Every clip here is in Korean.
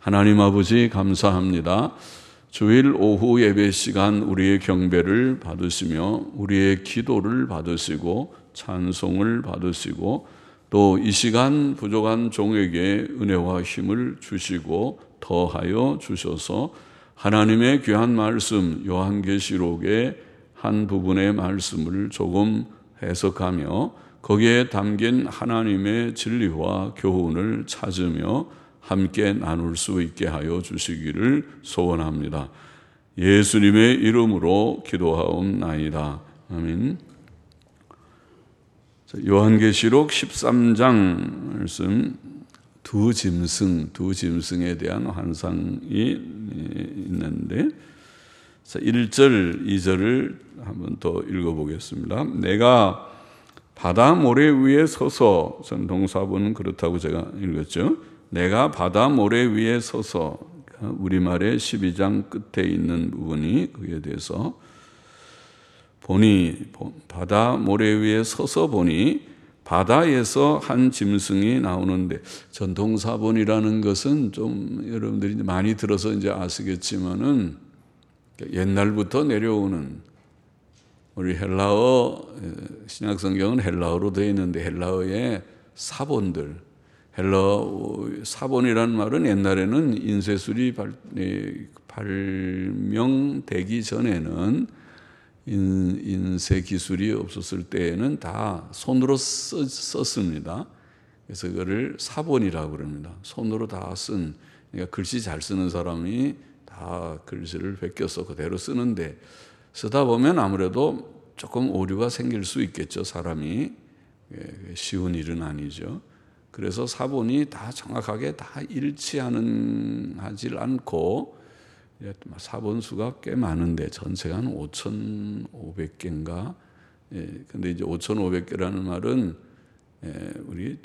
하나님 아버지 감사합니다. 주일 오후 예배 시간 우리의 경배를 받으시며 우리의 기도를 받으시고 찬송을 받으시고 또 이 시간 부족한 종에게 은혜와 힘을 주시고 더하여 주셔서 하나님의 귀한 말씀 요한계시록의 한 부분의 말씀을 조금 해석하며 거기에 담긴 하나님의 진리와 교훈을 찾으며 함께 나눌 수 있게 하여 주시기를 소원합니다. 예수님의 이름으로 기도하옵나이다. 아멘. 요한계시록 13장 말씀 두 짐승에 대한 환상이 있는데 1절, 2절을 한번 더 읽어보겠습니다. 내가 바다 모래 위에 서서, 전 동사본은 그렇다고 제가 읽었죠. 내가 바다 모래 위에 서서, 우리말의 12장 끝에 있는 부분이 그에 대해서 보니, 바다 모래 위에 서서 보니 바다에서 한 짐승이 나오는데, 전통사본이라는 것은 좀 여러분들이 많이 들어서 이제 아시겠지만은 옛날부터 내려오는, 우리 헬라어, 신약성경은 헬라어로 되어 있는데 헬라어의 사본들, 헬라어 사본이라는 말은 옛날에는 인쇄술이 발명되기 전에는 인쇄 기술이 없었을 때에는 다 손으로 썼습니다. 그래서 그거를 사본이라고 그럽니다. 손으로 다 쓴, 그러니까 글씨 잘 쓰는 사람이 다 글씨를 베껴서 그대로 쓰는데, 쓰다 보면 아무래도 조금 오류가 생길 수 있겠죠. 사람이 쉬운 일은 아니죠. 그래서 사본이 다 정확하게 다 일치하질 않고, 사본 수가 꽤 많은데 전체가 한 5,500개인가. 근데 이제 5,500개라는 말은 우리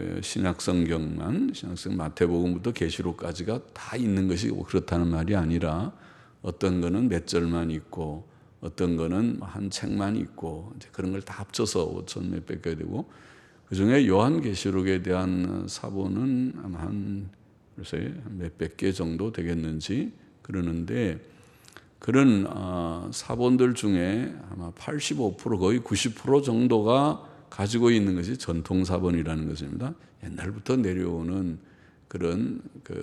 신약성경 마태복음부터 계시록까지가 다 있는 것이 그렇다는 말이 아니라, 어떤 거는 몇 절만 있고 어떤 거는 한 책만 있고, 이제 그런 걸 다 합쳐서 5,000 몇백 개 되고, 그 중에 요한계시록에 대한 사본은 아마 한 몇백 개 정도 되겠는지 그러는데, 그런 사본들 중에 아마 85% 거의 90% 정도가 가지고 있는 것이 전통사본이라는 것입니다. 옛날부터 내려오는 그런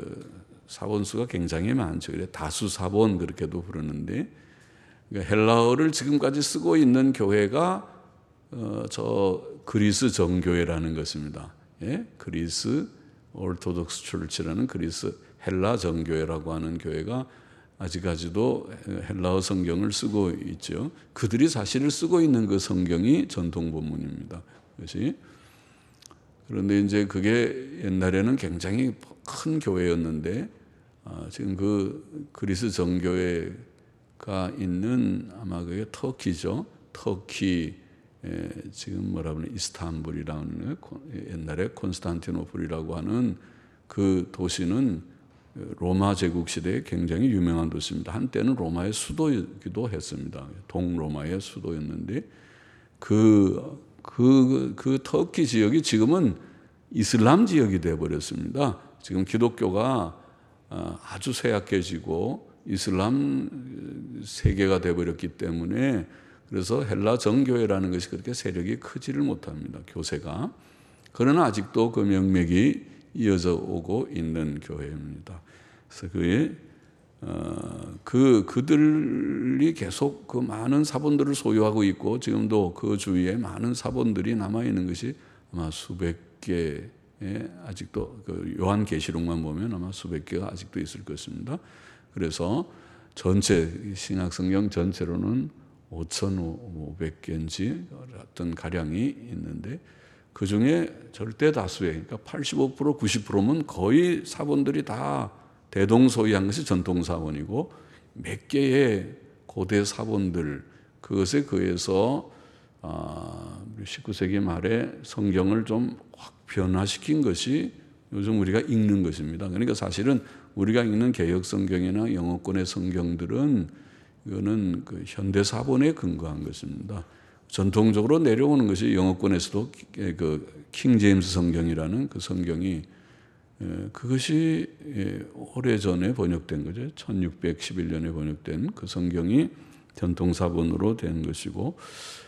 사본수가 굉장히 많죠. 그래서 다수사본 그렇게도 부르는데, 그러니까 헬라어를 지금까지 쓰고 있는 교회가 저 그리스 정교회라는 것입니다. 예? 그리스 오르토독스 철치라는 그리스 헬라 정교회라고 하는 교회가 아직까지도 헬라어 성경을 쓰고 있죠. 그들이 사실을 쓰고 있는 그 성경이 전통 본문입니다. 그것이. 그런데 이제 그게 옛날에는 굉장히 큰 교회였는데, 지금 그 그리스 정교회가 있는 아마 그게 터키죠. 터키, 지금 뭐라 그러나 이스탄불이라는, 옛날에 콘스탄티노플이라고 하는 그 도시는 로마 제국 시대에 굉장히 유명한 도시입니다. 한때는 로마의 수도이기도 했습니다. 동로마의 수도였는데, 그 터키 지역이 지금은 이슬람 지역이 되어버렸습니다. 지금 기독교가 아주 쇠약해지고 이슬람 세계가 되어버렸기 때문에, 그래서 헬라 정교회라는 것이 그렇게 세력이 크지를 못합니다. 교세가. 그러나 아직도 그 명맥이 이어져 오고 있는 교회입니다. 그래서 그들이 계속 그 많은 사본들을 소유하고 있고, 지금도 그 주위에 많은 사본들이 남아 있는 것이 아마 수백 개에, 아직도 그 요한계시록만 보면 아마 수백 개가 아직도 있을 것입니다. 그래서 전체 신약성경 전체로는 5,500개인지 어떤 가량이 있는데, 그 중에 절대 다수의, 그러니까 85%, 90%면 거의 사본들이 다 대동소이한 것이 전통사본이고, 몇 개의 고대 사본들, 그것에 의해서 19세기 말에 성경을 좀 확 변화시킨 것이 요즘 우리가 읽는 것입니다. 그러니까 사실은 우리가 읽는 개혁성경이나 영어권의 성경들은 이거는 그 현대사본에 근거한 것입니다. 전통적으로 내려오는 것이 영어권에서도 그 킹제임스 성경이라는 그 성경이 그것이 오래전에 번역된 거죠. 1611년에 번역된 그 성경이 전통사본으로 된 것이고,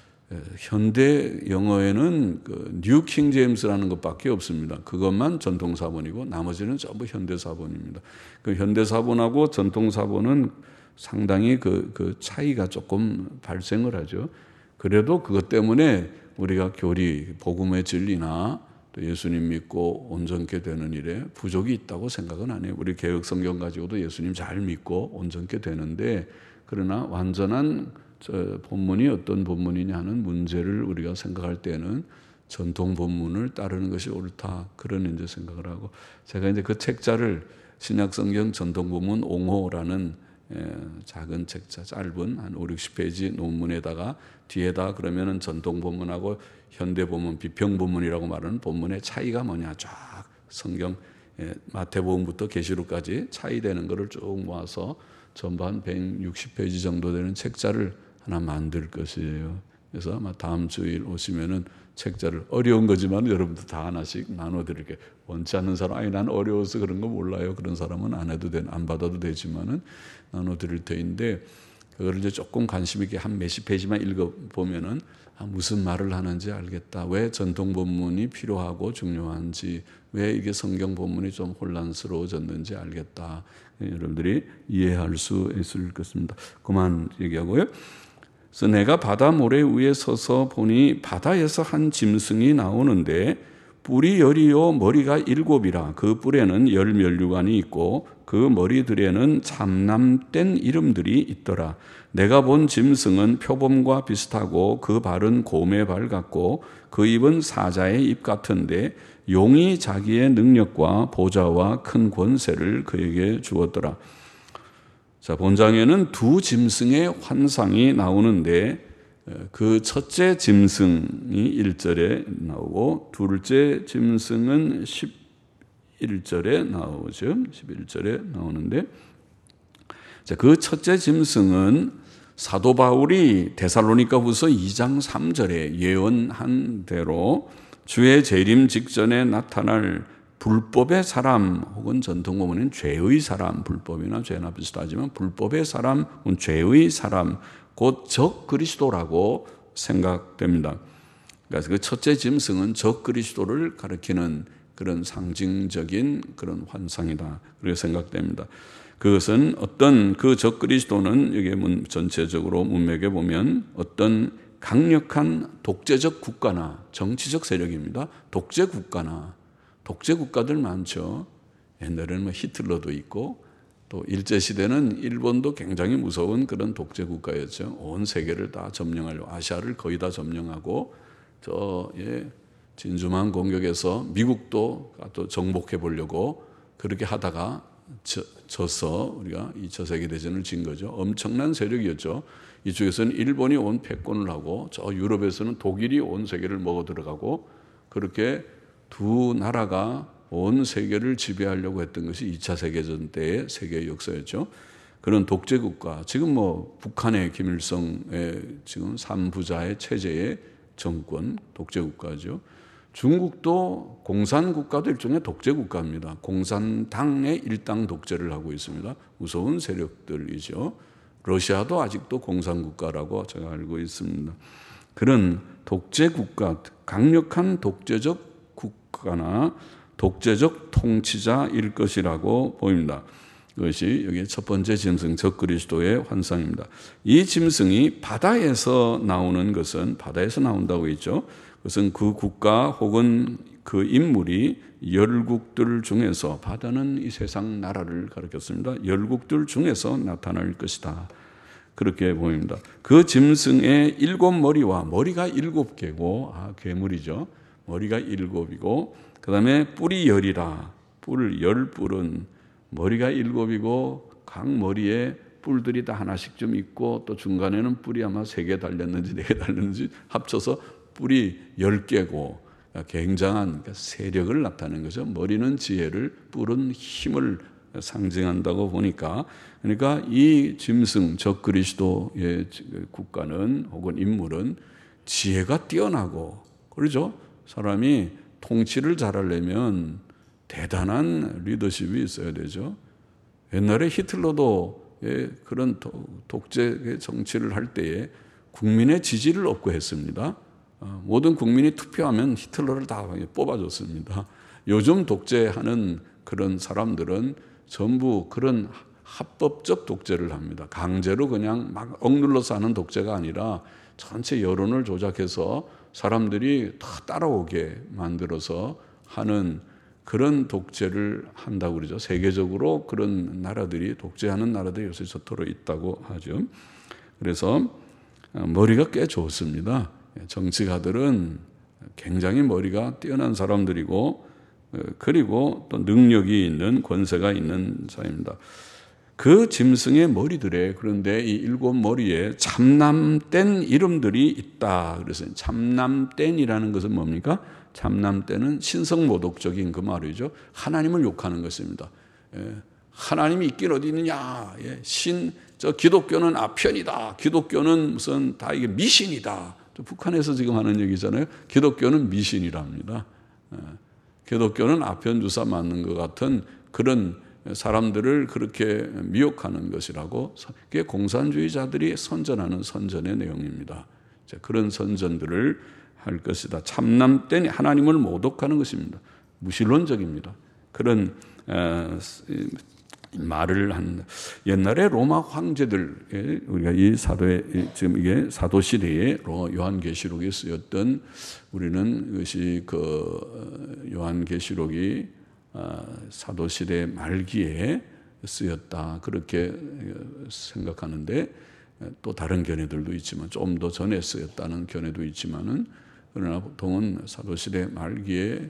현대 영어에는 그 뉴 킹 제임스라는 것밖에 없습니다. 그것만 전통사본이고 나머지는 전부 현대사본입니다. 그 현대사본하고 전통사본은 상당히 그 차이가 조금 발생을 하죠. 그래도 그것 때문에 우리가 교리, 복음의 진리나 또 예수님 믿고 온전케 되는 일에 부족이 있다고 생각은 안 해요. 우리 개혁 성경 가지고도 예수님 잘 믿고 온전케 되는데, 그러나 완전한 본문이 어떤 본문이냐 하는 문제를 우리가 생각할 때는 전통 본문을 따르는 것이 옳다, 그런 이제 생각을 하고, 제가 이제 그 책자를 신약 성경 전통 본문 옹호라는 작은 책자, 짧은 한 5-60페이지 논문에다가 뒤에다 그러면은 전통 본문하고 현대 본문, 비평 본문이라고 말하는 본문의 차이가 뭐냐, 쫙 성경 마태복음부터 계시록까지 차이되는 것을 쭉 모아서 전부 한 160페이지 정도 되는 책자를 하나 만들 것이에요. 그래서 아마 다음 주일 오시면은 책자를, 어려운 거지만 여러분들 다 하나씩 나눠드릴게요. 원치 않는 사람, 아니 난 어려워서 그런 거 몰라요, 그런 사람은 안 받아도 되지만은 나눠드릴 터인데, 그걸 이제 조금 관심 있게 한 몇십 페이지만 읽어보면은 무슨 말을 하는지 알겠다. 왜 전통 본문이 필요하고 중요한지, 왜 이게 성경 본문이 좀 혼란스러워졌는지 알겠다. 여러분들이 이해할 수 있을 것입니다. 그만 얘기하고요. 그래서 내가 바다 모래 위에 서서 보니 바다에서 한 짐승이 나오는데 뿔이 10이요 머리가 7이라. 그 뿔에는 10면류관이 있고 그 머리들에는 참남된 이름들이 있더라. 내가 본 짐승은 표범과 비슷하고 그 발은 곰의 발 같고 그 입은 사자의 입 같은데 용이 자기의 능력과 보좌와 큰 권세를 그에게 주었더라. 자, 본장에는 두 짐승의 환상이 나오는데 그 첫째 짐승이 1절에 나오고 둘째 짐승은 11절에 나오죠. 11절에 나오는데, 자, 그 첫째 짐승은 사도 바울이 데살로니가후서 2장 3절에 예언한 대로 주의 재림 직전에 나타날 불법의 사람, 혹은 전통본문은 죄의 사람, 불법이나 죄나 비슷하지만 불법의 사람, 죄의 사람, 곧 적 그리스도라고 생각됩니다. 그래서 그 첫째 짐승은 적 그리스도를 가리키는 그런 상징적인 그런 환상이다, 그렇게 생각됩니다. 그것은 어떤 그 적 그리스도는 여기 전체적으로 문맥에 보면 어떤 강력한 독재적 국가나 정치적 세력입니다. 독재 국가들 많죠. 옛날에는 뭐 히틀러도 있고, 또 일제시대는 일본도 굉장히 무서운 그런 독재 국가였죠. 온 세계를 다 점령하려고, 아시아를 거의 다 점령하고, 진주만 공격해서 미국도 또 정복해 보려고 그렇게 하다가 져서 우리가 2차 세계대전을 진 거죠. 엄청난 세력이었죠. 이쪽에서는 일본이 온 패권을 하고, 저 유럽에서는 독일이 온 세계를 먹어 들어가고, 그렇게 두 나라가 온 세계를 지배하려고 했던 것이 2차 세계전 때의 세계 역사였죠. 그런 독재 국가, 지금 뭐 북한의 김일성의 지금 3부자의 체제의 정권, 독재 국가죠. 중국도 공산국가도 일종의 독재 국가입니다. 공산당의 일당 독재를 하고 있습니다. 무서운 세력들이죠. 러시아도 아직도 공산국가라고 제가 알고 있습니다. 그런 독재 국가, 강력한 독재적 국가나 독재적 통치자일 것이라고 보입니다. 그것이 여기 첫 번째 짐승 적 그리스도의 환상입니다. 이 짐승이 바다에서 나오는 것은, 바다에서 나온다고 했죠. 그것은 그 국가 혹은 그 인물이 열국들 중에서, 바다는 이 세상 나라를 가리켰습니다. 열국들 중에서 나타날 것이다, 그렇게 보입니다. 그 짐승의 7머리와 머리가 7개고, 괴물이죠. 머리가 7이고, 그 다음에 뿔이 10이라. 뿔, 10뿔은 머리가 7이고 각 머리에 뿔들이 다 하나씩 좀 있고, 또 중간에는 뿔이 아마 3개 달렸는지 4개 달렸는지 합쳐서 뿔이 10개고, 굉장한 세력을 나타내는 거죠. 머리는 지혜를, 뿔은 힘을 상징한다고 보니까, 그러니까 이 짐승 적 그리스도의 국가는 혹은 인물은 지혜가 뛰어나고, 그러죠. 사람이 통치를 잘하려면 대단한 리더십이 있어야 되죠. 옛날에 히틀러도 그런 독재 정치를 할 때에 국민의 지지를 얻고 했습니다. 모든 국민이 투표하면 히틀러를 다 뽑아줬습니다. 요즘 독재하는 그런 사람들은 전부 그런 합법적 독재를 합니다. 강제로 그냥 막 억눌러서 하는 독재가 아니라 전체 여론을 조작해서 사람들이 다 따라오게 만들어서 하는 그런 독재를 한다고 그러죠. 세계적으로 그런 나라들이 독재하는 나라들이 요새 저토록 있다고 하죠. 그래서 머리가 꽤 좋습니다. 정치가들은 굉장히 머리가 뛰어난 사람들이고 그리고 또 능력이 있는 권세가 있는 자입니다. 그 짐승의 머리들에 그런데 이 7머리에 참남된 이름들이 있다. 그래서 참남된이라는 것은 뭡니까? 참남된은 신성모독적인 그 말이죠. 하나님을 욕하는 것입니다. 하나님이 있긴 어디 있느냐? 저 기독교는 아편이다. 기독교는 무슨 다 이게 미신이다. 북한에서 지금 하는 얘기잖아요. 기독교는 미신이랍니다. 기독교는 아편주사 맞는 것 같은 그런 사람들을 그렇게 미혹하는 것이라고, 그게 공산주의자들이 선전하는 선전의 내용입니다. 그런 선전들을 할 것이다. 참남된 하나님을 모독하는 것입니다. 무신론적입니다. 그런 말을 한 옛날에 로마 황제들, 우리가 이 사도에 지금 이게 사도 시대에 요한계시록에 쓰였던, 우리는 이것이 그 요한계시록이 사도 시대 말기에 쓰였다 그렇게 생각하는데, 또 다른 견해들도 있지만 좀 더 전에 쓰였다는 견해도 있지만은, 그러나 보통은 사도 시대 말기에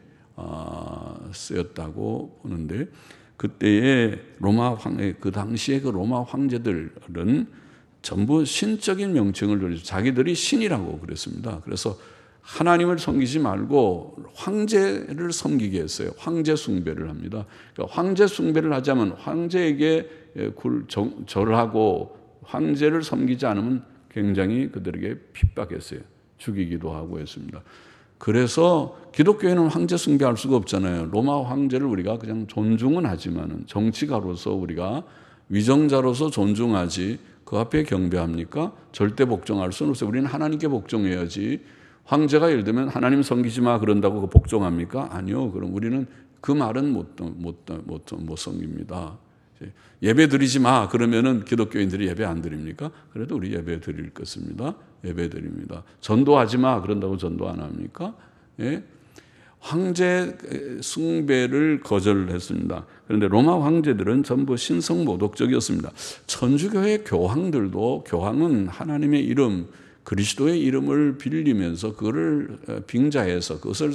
쓰였다고 보는데, 그때의 그 당시에 그 로마 황제들은 전부 신적인 명칭을 돌리죠. 자기들이 신이라고 그랬습니다. 그래서 하나님을 섬기지 말고 황제를 섬기게 했어요. 황제 숭배를 합니다. 그러니까 황제 숭배를 하자면 황제에게 절을 하고 황제를 섬기지 않으면 굉장히 그들에게 핍박했어요. 죽이기도 하고 했습니다. 그래서 기독교에는 황제 숭배할 수가 없잖아요. 로마 황제를 우리가 그냥 존중은 하지만은 정치가로서 우리가 위정자로서 존중하지 그 앞에 경배합니까? 절대 복종할 수는 없어요. 우리는 하나님께 복종해야지. 황제가 예를 들면 하나님 섬기지 마 그런다고 그 복종합니까? 아니요. 그럼 우리는 그 말은 못 섬깁니다. 예배 드리지 마 그러면은 기독교인들이 예배 안 드립니까? 그래도 우리 예배 드릴 것입니다. 예배 드립니다. 전도하지 마 그런다고 전도 안 합니까? 예? 황제 숭배를 거절했습니다. 그런데 로마 황제들은 전부 신성모독적이었습니다. 천주교의 교황들도, 교황은 하나님의 이름, 그리스도의 이름을 빌리면서 그거를 빙자해서 그것을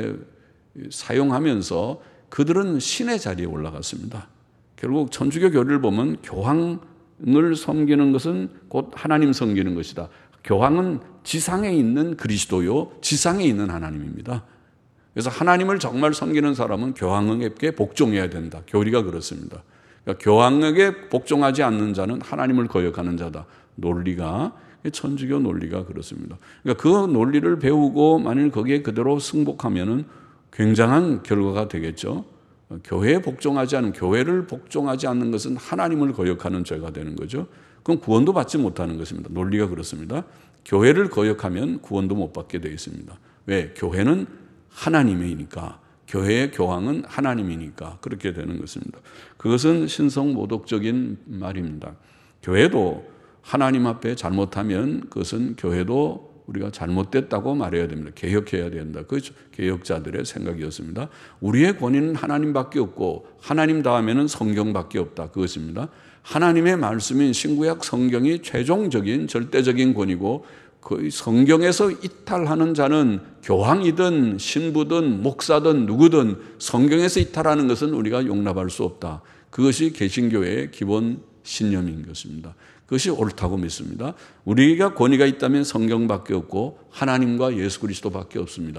사용하면서 그들은 신의 자리에 올라갔습니다. 결국 천주교 교리를 보면 교황을 섬기는 것은 곧 하나님 섬기는 것이다. 교황은 지상에 있는 그리스도요, 지상에 있는 하나님입니다. 그래서 하나님을 정말 섬기는 사람은 교황에게 복종해야 된다. 교리가 그렇습니다. 그러니까 교황에게 복종하지 않는 자는 하나님을 거역하는 자다. 논리가, 천주교 논리가 그렇습니다. 그러니까 그 논리를 배우고 만일 거기에 그대로 승복하면은 굉장한 결과가 되겠죠. 교회에 복종하지 않은, 교회를 복종하지 않는 것은 하나님을 거역하는 죄가 되는 거죠. 그럼 구원도 받지 못하는 것입니다. 논리가 그렇습니다. 교회를 거역하면 구원도 못 받게 되어 있습니다. 왜? 교회는 하나님이니까. 교회의 교황은 하나님이니까 그렇게 되는 것입니다. 그것은 신성모독적인 말입니다. 교회도 하나님 앞에 잘못하면 그것은 교회도 우리가 잘못됐다고 말해야 됩니다. 개혁해야 된다. 그 개혁자들의 생각이었습니다. 우리의 권위는 하나님밖에 없고 하나님 다음에는 성경밖에 없다. 그것입니다. 하나님의 말씀인 신구약 성경이 최종적인 절대적인 권위고 그 성경에서 이탈하는 자는 교황이든 신부든 목사든 누구든 성경에서 이탈하는 것은 우리가 용납할 수 없다. 그것이 개신교회의 기본 신념인 것입니다. 그것이 옳다고 믿습니다. 우리가 권위가 있다면 성경밖에 없고 하나님과 예수 그리스도밖에 없습니다.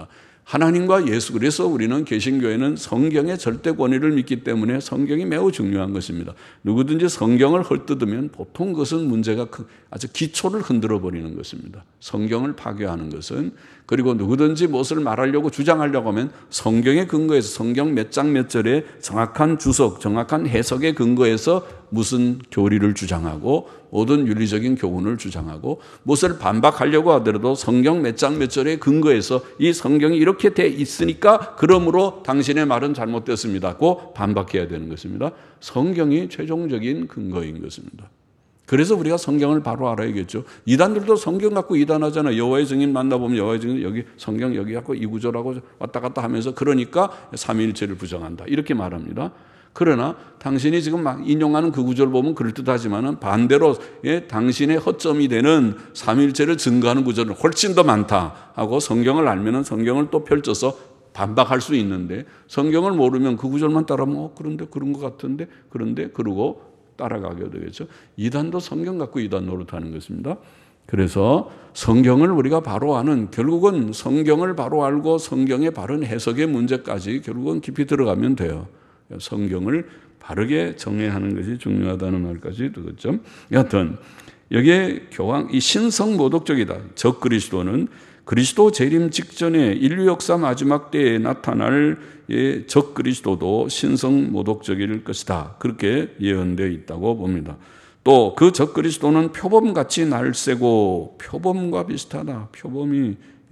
하나님과 예수, 그래서 우리는 개신교회는 성경의 절대 권위를 믿기 때문에 성경이 매우 중요한 것입니다. 누구든지 성경을 헐뜯으면 보통 그것은 문제가 아주 기초를 흔들어 버리는 것입니다. 성경을 파괴하는 것은. 그리고 누구든지 무엇을 말하려고 주장하려고 하면 성경의 근거에서, 성경 몇 장 몇 절에 정확한 주석, 정확한 해석의 근거에서 무슨 교리를 주장하고 모든 윤리적인 교훈을 주장하고, 무엇을 반박하려고 하더라도 성경 몇 장 몇 절의 근거에서 이 성경이 이렇게 돼 있으니까 그러므로 당신의 말은 잘못됐습니다고 반박해야 되는 것입니다. 성경이 최종적인 근거인 것입니다. 그래서 우리가 성경을 바로 알아야겠죠. 이단들도 성경 갖고 이단하잖아요. 여호와의 증인 만나보면 여호와의 증인 여기 성경 여기 갖고 이 구절하고 왔다 갔다 하면서 그러니까 삼위일체를 부정한다 이렇게 말합니다. 그러나 당신이 지금 막 인용하는 그 구절 보면 그럴듯하지만은 반대로 당신의 허점이 되는 삼위일체를 증거하는 구절은 훨씬 더 많다 하고 성경을 알면은 성경을 또 펼쳐서 반박할 수 있는데, 성경을 모르면 그 구절만 따라하면 그런데 그런 것 같은데 그런데 그러고 따라가게 되겠죠. 이단도 성경 갖고 이단 노릇하는 것입니다. 그래서 성경을 우리가 바로 아는, 결국은 성경을 바로 알고 성경의 바른 해석의 문제까지 결국은 깊이 들어가면 돼요. 성경을 바르게 정의하는 것이 중요하다는 말까지 들었죠. 여하튼 여기에 교황, 이 신성 모독적이다. 적 그리스도는 그리스도 재림 직전에 인류 역사 마지막 때에 나타날 적 그리스도도 신성 모독적일 것이다. 그렇게 예언되어 있다고 봅니다. 또 그 적 그리스도는 표범같이 날쌔고, 표범과 비슷하다. 표범이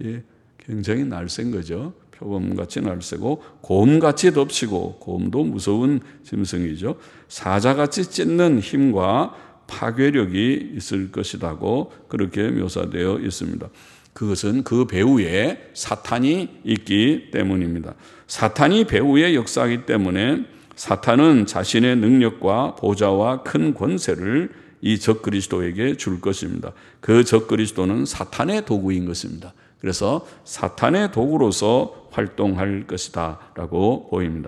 굉장히 날쌘 거죠. 표범같이 날쌔고 곰같이 덮치고, 곰도 무서운 짐승이죠. 사자같이 찢는 힘과 파괴력이 있을 것이라고 그렇게 묘사되어 있습니다. 그것은 그 배후에 사탄이 있기 때문입니다. 사탄이 배후에 역사하기 때문에 사탄은 자신의 능력과 보좌와 큰 권세를 이 적 그리스도에게 줄 것입니다. 그 적 그리스도는 사탄의 도구인 것입니다. 그래서 사탄의 도구로서 활동할 것이다 라고 보입니다.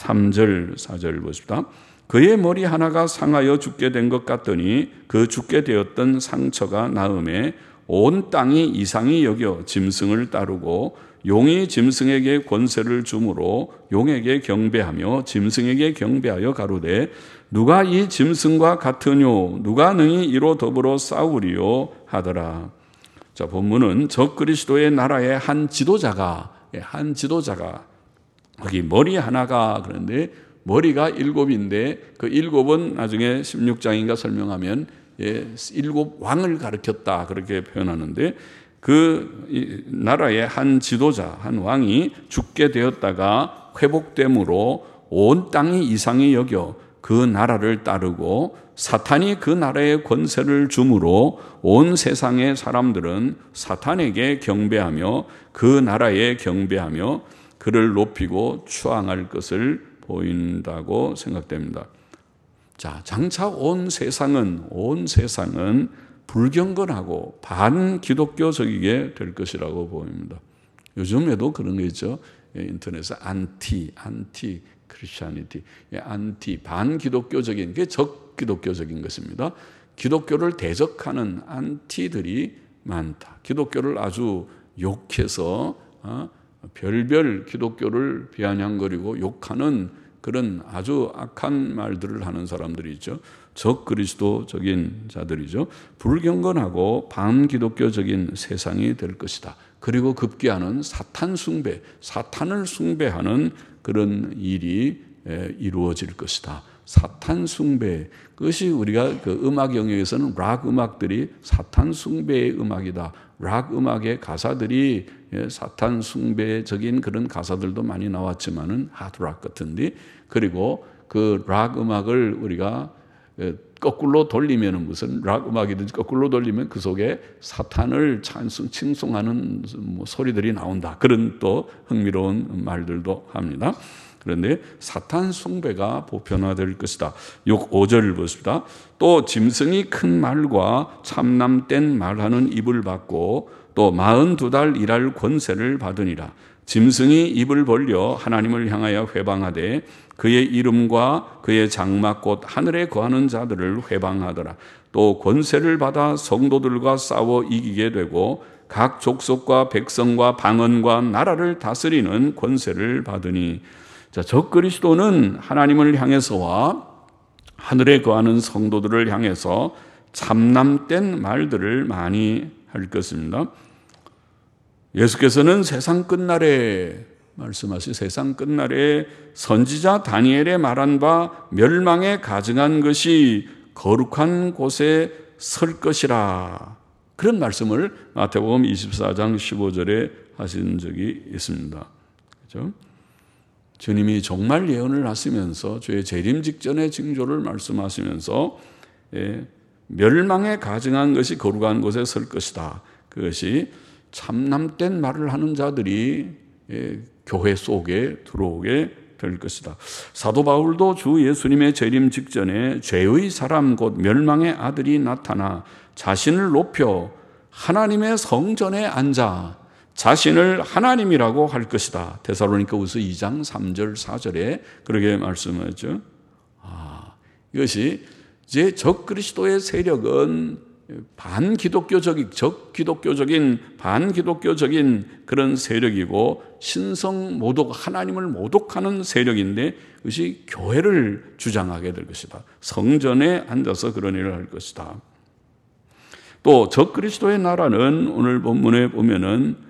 3절 4절 보십시다. 그의 머리 하나가 상하여 죽게 된 것 같더니 그 죽게 되었던 상처가 나음에 온 땅이 이상히 여겨 짐승을 따르고, 용이 짐승에게 권세를 주므로 용에게 경배하며 짐승에게 경배하여 가로되 누가 이 짐승과 같으뇨, 누가 능히 이로 더불어 싸우리요 하더라. 자, 본문은 적 그리스도의 나라의 한 지도자가 여기 머리 하나가, 그런데 머리가 7인데 그 7은 나중에 16장인가 설명하면 7 왕을 가리켰다 그렇게 표현하는데, 그 나라의 한 지도자, 한 왕이 죽게 되었다가 회복됨으로 온 땅이 이상히 여겨 그 나라를 따르고, 사탄이 그 나라의 권세를 주므로 온 세상의 사람들은 사탄에게 경배하며 그 나라에 경배하며 그를 높이고 추앙할 것을 보인다고 생각됩니다. 자, 장차 온 세상은 불경건하고 반기독교적이게 될 것이라고 보입니다. 요즘에도 그런 게 있죠. 인터넷에 안티 크리스천이티, 반기독교적인 게 적기독교적인 것입니다. 기독교를 대적하는 안티들이 많다. 기독교를 아주 욕해서 별별 기독교를 비아냥거리고 욕하는 그런 아주 악한 말들을 하는 사람들이 있죠. 적그리스도적인 자들이죠. 불경건하고 반기독교적인 세상이 될 것이다. 그리고 급기야는 사탄 숭배, 사탄을 숭배하는 그런 일이 이루어질 것이다. 사탄 숭배, 그것이 우리가 그 음악 영역에서는 락 음악들이 사탄 숭배의 음악이다. 락 음악의 가사들이 사탄 숭배적인 그런 가사들도 많이 나왔지만은 하드락 같은데, 그리고 그 락 음악을 우리가 거꾸로 돌리면은, 무슨 락 음악이든지 거꾸로 돌리면 그 속에 사탄을 칭송하는 소리들이 나온다. 그런 또 흥미로운 말들도 합니다. 그런데 사탄 숭배가 보편화될 것이다. 5절을 보십시다. 또 짐승이 큰 말과 참남된 말하는 입을 받고 또 42달 일할 권세를 받으니라. 짐승이 입을 벌려 하나님을 향하여 회방하되 그의 이름과 그의 장막 곧 하늘에 거하는 자들을 회방하더라. 또 권세를 받아 성도들과 싸워 이기게 되고 각 족속과 백성과 방언과 나라를 다스리는 권세를 받으니. 자, 적그리스도는 하나님을 향해서와 하늘에 거하는 성도들을 향해서 참남된 말들을 많이 할 것입니다. 예수께서는 세상 끝날에 말씀하신 세상 끝날에 선지자 다니엘의 말한 바 멸망에 가증한 것이 거룩한 곳에 설 것이라, 그런 말씀을 마태복음 24장 15절에 하신 적이 있습니다. 그렇죠? 주님이 정말 예언을 하시면서 주의 재림 직전의 징조를 말씀하시면서 멸망에 가증한 것이 거룩한 곳에 설 것이다. 그것이 참남된 말을 하는 자들이 교회 속에 들어오게 될 것이다. 사도 바울도 주 예수님의 재림 직전에 죄의 사람 곧 멸망의 아들이 나타나 자신을 높여 하나님의 성전에 앉아 자신을 하나님이라고 할 것이다. 데살로니가후서 2장 3절 4절에 그렇게 말씀하죠. 이것이 이제 적그리스도의 세력은 적기독교적인 반기독교적인 그런 세력이고 신성 모독, 하나님을 모독하는 세력인데 그것이 교회를 주장하게 될 것이다. 성전에 앉아서 그런 일을 할 것이다. 또 적그리스도의 나라는 오늘 본문에 보면은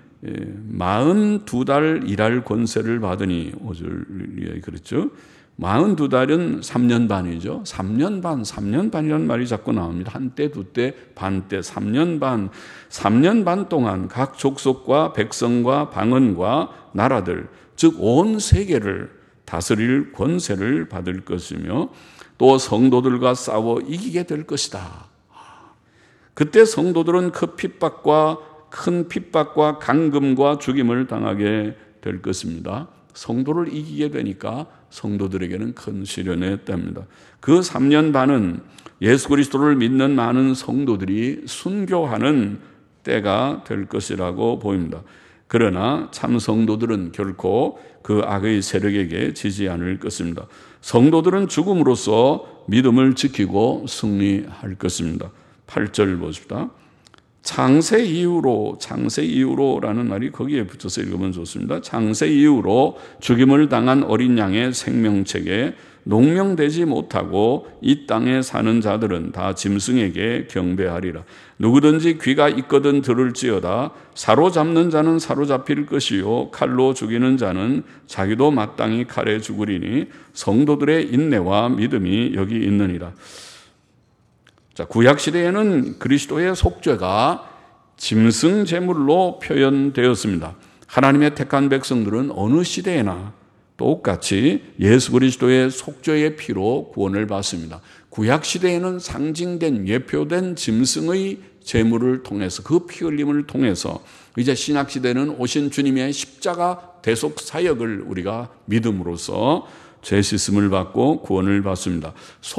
42달 일할 권세를 받으니 5절 그렇죠. 42달은 3년 반이죠. 3년 반이라는 말이 자꾸 나옵니다. 한때, 두때, 반때, 3년 반. 3년 반 동안 각 족속과 백성과 방언과 나라들, 즉 온 세계를 다스릴 권세를 받을 것이며 또 성도들과 싸워 이기게 될 것이다. 그때 성도들은 큰 핍박과 강금과 죽임을 당하게 될 것입니다. 성도를 이기게 되니까 성도들에게는 큰 시련의 때입니다. 그 3년 반은 예수 그리스도를 믿는 많은 성도들이 순교하는 때가 될 것이라고 보입니다. 그러나 참 성도들은 결코 그 악의 세력에게 지지 않을 것입니다. 성도들은 죽음으로써 믿음을 지키고 승리할 것입니다. 8절 보십시다. 창세 이후로라는 말이 거기에 붙여서 읽으면 좋습니다. 창세 이후로 죽임을 당한 어린 양의 생명책에 농명되지 못하고 이 땅에 사는 자들은 다 짐승에게 경배하리라. 누구든지 귀가 있거든 들을지어다. 사로잡는 자는 사로잡힐 것이요 칼로 죽이는 자는 자기도 마땅히 칼에 죽으리니 성도들의 인내와 믿음이 여기 있느니라. 자, 구약시대에는 그리스도의 속죄가 짐승 제물로 표현되었습니다. 하나님의 택한 백성들은 어느 시대에나 똑같이 예수 그리스도의 속죄의 피로 구원을 받습니다. 구약시대에는 상징된 예표된 짐승의 제물을 통해서 그 피 흘림을 통해서 이제 신약시대는 오신 주님의 십자가 대속 사역을 우리가 믿음으로써 죄 씻음을 받고 구원을 받습니다.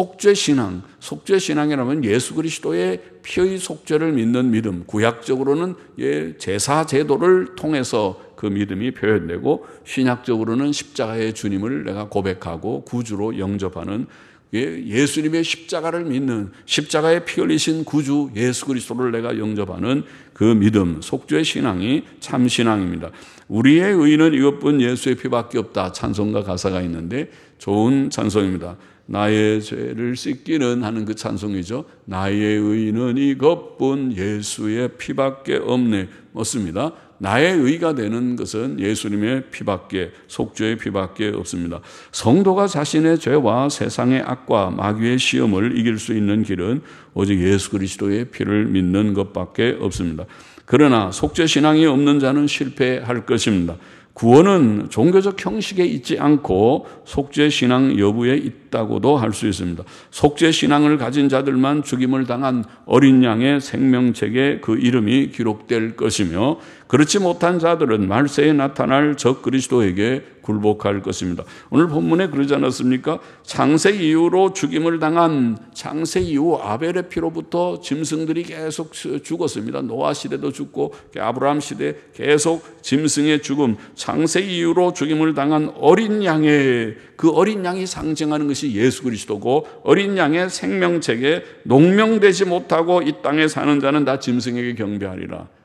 속죄신앙이라면 예수 그리스도의 피의 속죄를 믿는 믿음, 구약적으로는 제사 제도를 통해서 그 믿음이 표현되고 신약적으로는 십자가의 주님을 내가 고백하고 구주로 영접하는 예수님의 십자가를 믿는 십자가에 피 흘리신 구주 예수 그리스도를 내가 영접하는 그 믿음, 속죄의 신앙이 참 신앙입니다. 우리의 의는 이것뿐 예수의 피밖에 없다. 찬송가 가사가 있는데 좋은 찬송입니다. 나의 죄를 씻기는 하는 그 찬송이죠. 나의 의는 이것뿐 예수의 피밖에 없네. 맞습니다. 나의 의가 되는 것은 예수님의 피밖에, 속죄의 피밖에 없습니다. 성도가 자신의 죄와 세상의 악과 마귀의 시험을 이길 수 있는 길은 오직 예수 그리스도의 피를 믿는 것밖에 없습니다. 그러나 속죄 신앙이 없는 자는 실패할 것입니다. 구원은 종교적 형식에 있지 않고 속죄 신앙 여부에 있다고도 할 수 있습니다. 속죄 신앙을 가진 자들만 죽임을 당한 어린 양의 생명책에 그 이름이 기록될 것이며 그렇지 못한 자들은 말세에 나타날 적 그리스도에게 굴복할 것입니다. 오늘 본문에 그러지 않았습니까? 창세 이후로 죽임을 당한 창세 이후 아벨의 피로부터 짐승들이 계속 죽었습니다. 노아 시대도 죽고 아브라함 시대 계속 짐승의 죽음, 창세 이후로 죽임을 당한 어린 양의 그 어린 양이 상징하는 것이 예수 그리스도고 어린 양의 생명책에 농명되지 못하고 이 땅에 사는 자는 다 짐승에게 경배하리라.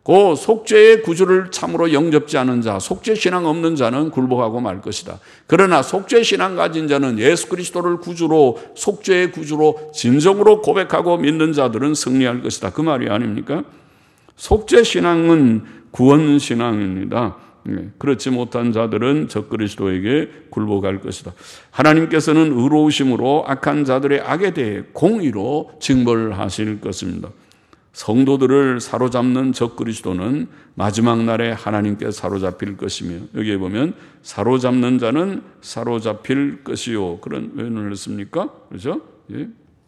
그 속죄의 구주를 참으로 영접지 않은 자, 속죄 신앙 없는 자는 굴복하고 말 것이다. 그러나 속죄 신앙 가진 자는 예수 그리스도를 구주로, 속죄의 구주로 진정으로 고백하고 믿는 자들은 승리할 것이다. 그 말이 아닙니까? 속죄 신앙은 구원 신앙입니다. 그렇지 못한 자들은 적그리스도에게 굴복할 것이다. 하나님께서는 의로우심으로 악한 자들의 악에 대해 공의로 징벌하실 것입니다. 성도들을 사로잡는 적그리스도는 마지막 날에 하나님께 사로잡힐 것이며, 여기에 보면 사로잡는 자는 사로잡힐 것이요, 그런 표현을 했습니까? 그렇죠? 예.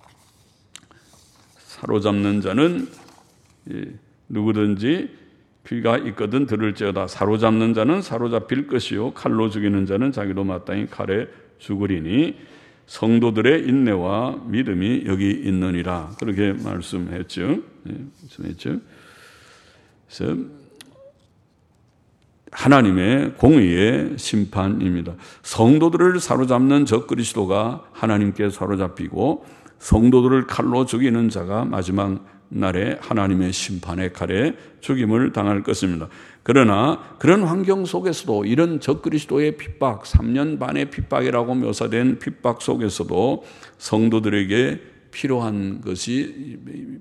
사로잡는 자는 누구든지 귀가 있거든 들을지어다. 사로잡는 자는 사로잡힐 것이요, 칼로 죽이는 자는 자기도 마땅히 칼에 죽으리니 성도들의 인내와 믿음이 여기 있느니라. 그렇게 말씀했죠. 말씀했죠. 그래서 하나님의 공의의 심판입니다. 성도들을 사로잡는 적그리스도가 하나님께 사로잡히고, 성도들을 칼로 죽이는 자가 마지막 날에 하나님의 심판의 칼에 죽임을 당할 것입니다. 그러나 그런 환경 속에서도, 이런 적그리스도의 핍박, 3년 반의 핍박이라고 묘사된 핍박 속에서도 성도들에게 필요한 것이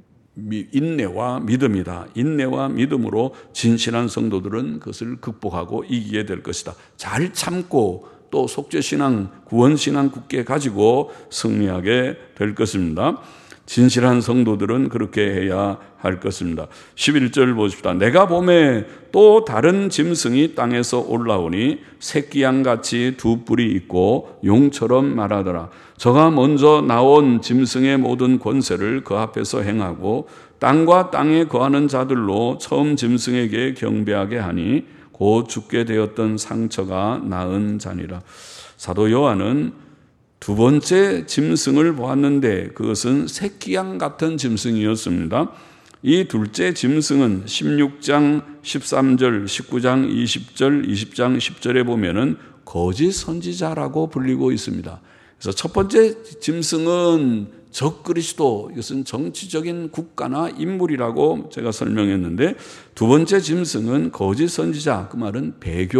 인내와 믿음이다. 인내와 믿음으로 진실한 성도들은 그것을 극복하고 이기게 될 것이다. 잘 참고 또 속죄신앙, 구원신앙 굳게 가지고 승리하게 될 것입니다. 진실한 성도들은 그렇게 해야 할 것입니다. 11절 보십시다. 내가 봄에 또 다른 짐승이 땅에서 올라오니 새끼양같이 두 뿔이 있고 용처럼 말하더라. 저가 먼저 나온 짐승의 모든 권세를 그 앞에서 행하고 땅과 땅에 거하는 자들로 처음 짐승에게 경배하게 하니 곧 죽게 되었던 상처가 나은 자니라. 사도 요한은 두 번째 짐승을 보았는데 그것은 새끼양 같은 짐승이었습니다. 이 둘째 짐승은 16장 13절, 19장 20절, 20장 10절에 보면은 거짓 선지자라고 불리고 있습니다. 그래서 첫 번째 짐승은 적그리스도, 이것은 정치적인 국가나 인물이라고 제가 설명했는데, 두 번째 짐승은 거짓 선지자, 그 말은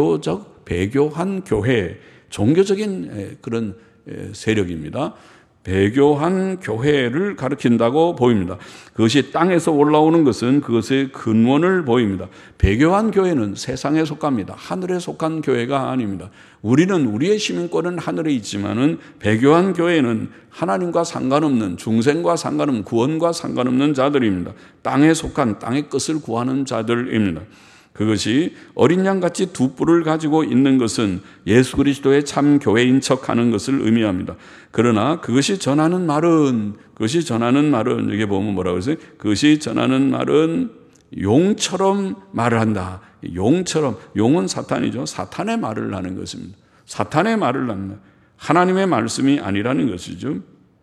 배교한 교회, 종교적인 그런 세력입니다. 배교한 교회를 가리킨다고 보입니다. 그것이 땅에서 올라오는 것은 그것의 근원을 보입니다. 배교한 교회는 세상에 속합니다. 하늘에 속한 교회가 아닙니다. 우리는, 우리의 시민권은 하늘에 있지만은 배교한 교회는 하나님과 상관없는, 중생과 상관없는, 구원과 상관없는 자들입니다. 땅에 속한, 땅의 것을 구하는 자들입니다. 그것이 어린 양같이 두 뿔을 가지고 있는 것은 예수 그리스도의 참 교회인 척하는 것을 의미합니다. 그러나 그것이 전하는 말은 여기 보면 뭐라고 했어요? 그것이 전하는 말은 용처럼 말을 한다. 용처럼, 용은 사탄이죠. 사탄의 말을 하는 것입니다. 사탄의 말을 한다. 하나님의 말씀이 아니라는 것이죠.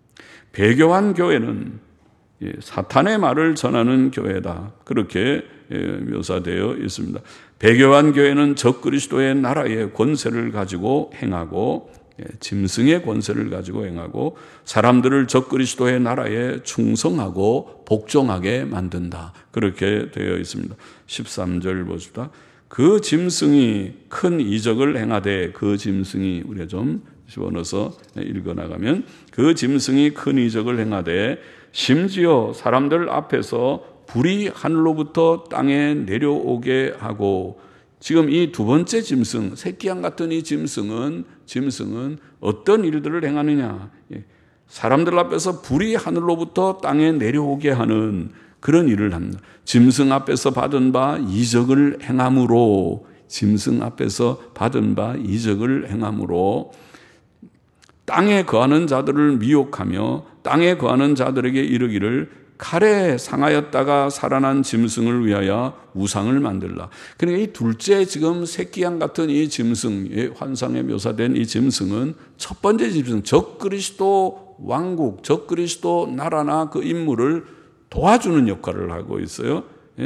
배교한 교회는 사탄의 말을 전하는 교회다. 그렇게 묘사되어 있습니다. 배교한 교회는 적그리스도의 나라의 권세를 가지고 행하고, 짐승의 권세를 가지고 행하고, 사람들을 적그리스도의 나라에 충성하고 복종하게 만든다. 그렇게 되어 있습니다. 13절 보십시다. 그 짐승이 큰 이적을 행하되, 그 짐승이, 우리가 좀 집어넣어서 읽어나가면, 그 짐승이 큰 이적을 행하되 심지어 사람들 앞에서 불이 하늘로부터 땅에 내려오게 하고, 지금 이 두 번째 짐승, 새끼양 같은 이 짐승은 어떤 일들을 행하느냐? 사람들 앞에서 불이 하늘로부터 땅에 내려오게 하는 그런 일을 합니다. 짐승 앞에서 받은 바 이적을 행함으로, 땅에 거하는 자들을 미혹하며 땅에 거하는 자들에게 이르기를 칼에 상하였다가 살아난 짐승을 위하여 우상을 만들라. 그러니까 이 둘째, 지금 새끼양 같은 이 짐승, 환상에 묘사된 이 짐승은 첫 번째 짐승, 적그리스도 왕국, 적그리스도 나라나 그 인물을 도와주는 역할을 하고 있어요.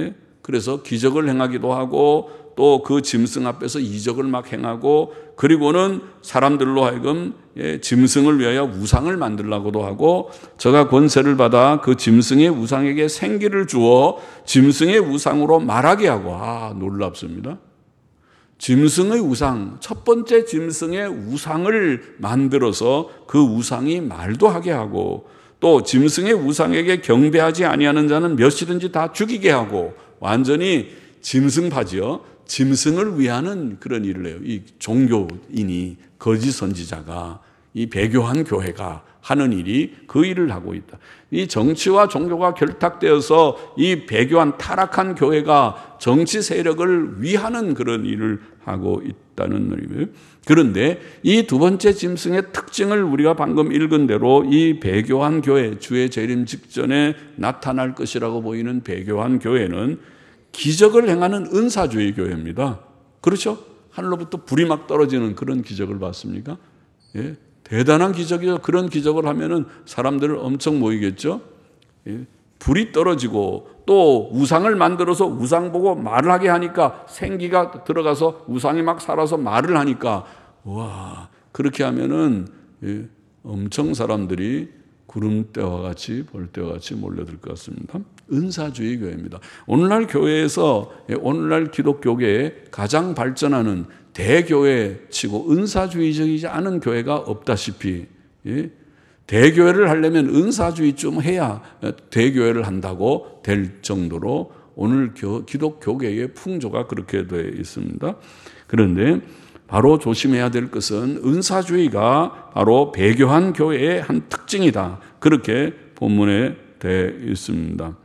그래서 기적을 행하기도 하고 또 그 짐승 앞에서 이적을 막 행하고 그리고는 사람들로 하여금 짐승을 위하여 우상을 만들라고도 하고 저가 권세를 받아 그 짐승의 우상에게 생기를 주어 짐승의 우상으로 말하게 하고 놀랍습니다. 짐승의 우상, 첫 번째 짐승의 우상을 만들어서 그 우상이 말도 하게 하고 또 짐승의 우상에게 경배하지 아니하는 자는 몇이든지 다 죽이게 하고 완전히 짐승파지요. 짐승을 위하는 그런 일을 해요. 이 종교인이 거짓 선지자가 이 배교한 교회가 하는 일이 그 일을 하고 있다. 이 정치와 종교가 결탁되어서 이 배교한 타락한 교회가 정치 세력을 위하는 그런 일을 하고 있다는 의미예요. 그런데 이 두 번째 짐승의 특징을 우리가 방금 읽은 대로 이 배교한 교회, 주의 재림 직전에 나타날 것이라고 보이는 배교한 교회는 기적을 행하는 은사주의 교회입니다. 그렇죠? 하늘로부터 불이 막 떨어지는 그런 기적을 봤습니까? 예, 대단한 기적이죠. 그런 기적을 하면은 사람들 엄청 모이겠죠. 예, 불이 떨어지고 또 우상을 만들어서 우상 보고 말을 하게 하니까 생기가 들어가서 우상이 막 살아서 말을 하니까 와 그렇게 하면은 엄청 사람들이 구름대와 같이 볼대와 같이 몰려들 것 같습니다. 은사주의 교회입니다. 오늘날 교회에서 오늘날 기독교계에 가장 발전하는 대교회치고 은사주의적이지 않은 교회가 없다시피 대교회를 하려면 은사주의 좀 해야 대교회를 한다고 될 정도로 오늘 기독교계의 풍조가 그렇게 되어 있습니다. 그런데 바로 조심해야 될 것은 은사주의가 바로 배교한 교회의 한 특징이다. 그렇게 본문에 되어 있습니다.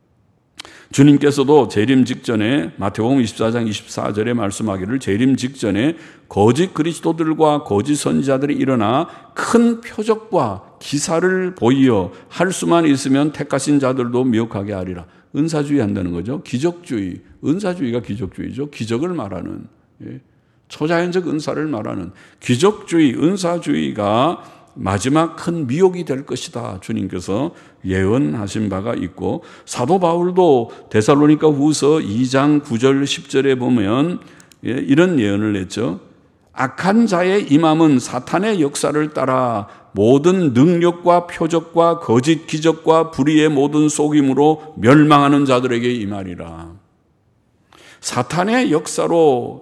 주님께서도 재림 직전에 마태복음 24장 24절에 말씀하기를 재림 직전에 거짓 그리스도들과 거짓 선지자들이 일어나 큰 표적과 기사를 보이어 할 수만 있으면 택하신 자들도 미혹하게 하리라. 은사주의 한다는 거죠. 기적주의. 은사주의가 기적주의죠. 기적을 말하는 초자연적 은사를 말하는 기적주의, 은사주의가 마지막 큰 미혹이 될 것이다. 주님께서 예언하신 바가 있고 사도 바울도 데살로니가 후서 2장 9절 10절에 보면 이런 예언을 했죠. 악한 자의 임함은 사탄의 역사를 따라 모든 능력과 표적과 거짓 기적과 불의의 모든 속임으로 멸망하는 자들에게 임하리라. 사탄의 역사로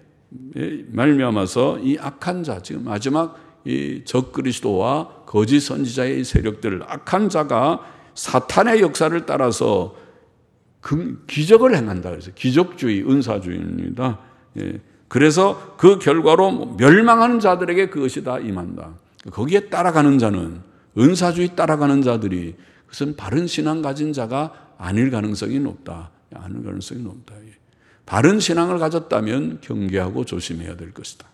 말미암아서 이 악한 자, 지금 마지막 이 적그리스도와 거짓 선지자의 세력들, 악한 자가 사탄의 역사를 따라서 기적을 행한다. 그래서 기적주의, 은사주의입니다. 그래서 그 결과로 멸망하는 자들에게 그것이 다 임한다. 거기에 따라가는 자는, 은사주의 따라가는 자들이 그것은 바른 신앙 가진 자가 아닐 가능성이 높다. 아닐 가능성이 높다. 바른 신앙을 가졌다면 경계하고 조심해야 될 것이다.